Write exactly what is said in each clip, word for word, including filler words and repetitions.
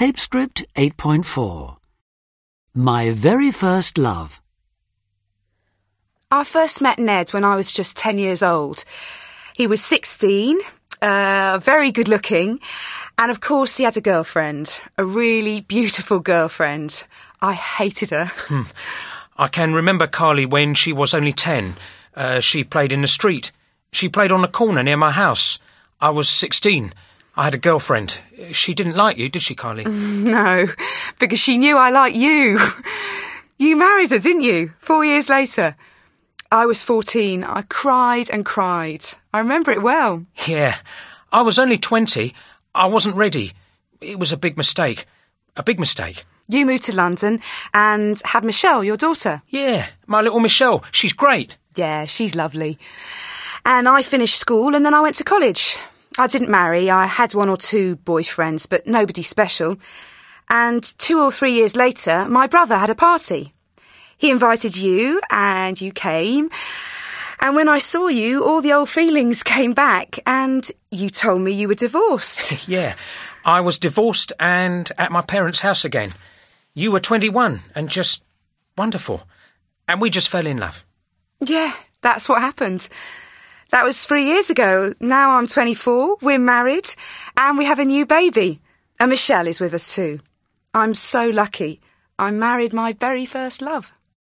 Tape script eight point four. My very first love. I first met Ned when I was just ten years old. He was sixteen, uh, very good looking, and of course he had a girlfriend, a really beautiful girlfriend. I hated her. Hmm. I can remember Carly when she was only ten. Uh, she played in the street. She played on the corner near my house. I was sixteen. I had a girlfriend. She didn't like you, did she, Carly? No, because she knew I liked you. You married her, didn't you? Four years later. I was fourteen. I cried and cried. I remember it well. Yeah. I was only twenty. I wasn't ready. It was a big mistake. A big mistake. You moved to London and had Michelle, your daughter. Yeah, my little Michelle. She's great. Yeah, she's lovely. And I finished school and then I went to college. I didn't marry. I had one or two boyfriends, but nobody special. And two or three years later, my brother had a party. He invited you and you came. And when I saw you, all the old feelings came back and you told me you were divorced. Yeah, I was divorced and at my parents' house again. You were twenty-one and just wonderful. And we just fell in love. Yeah, that's what happened. That was three years ago. Now I'm twenty-four, we're married, and we have a new baby. And Michelle is with us too. I'm so lucky. I married my very first love.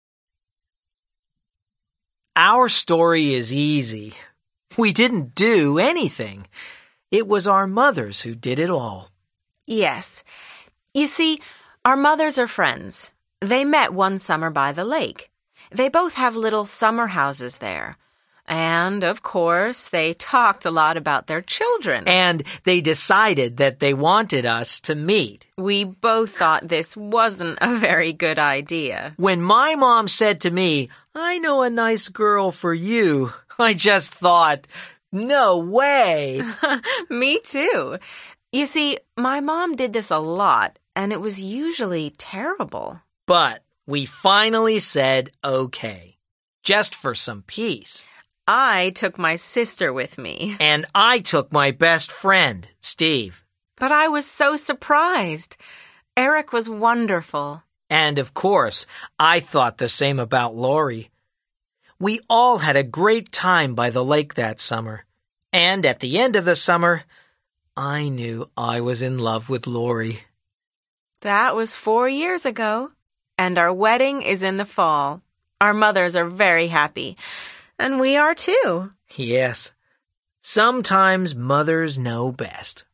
Our story is easy. We didn't do anything. It was our mothers who did it all. Yes. You see, our mothers are friends. They met one summer by the lake. They both have little summer houses there. And, of course, they talked a lot about their children. And they decided that they wanted us to meet. We both thought this wasn't a very good idea. When my mom said to me, "I know a nice girl for you," I just thought, no way. Me too. You see, my mom did this a lot, and it was usually terrible. But we finally said okay, just for some peace. I took my sister with me. And I took my best friend, Steve. But I was so surprised. Eric was wonderful. And, of course, I thought the same about Laurie. We all had a great time by the lake that summer. And at the end of the summer, I knew I was in love with Laurie. That was four years ago. And our wedding is in the fall. Our mothers are very happy. And we are too. Yes. Sometimes mothers know best.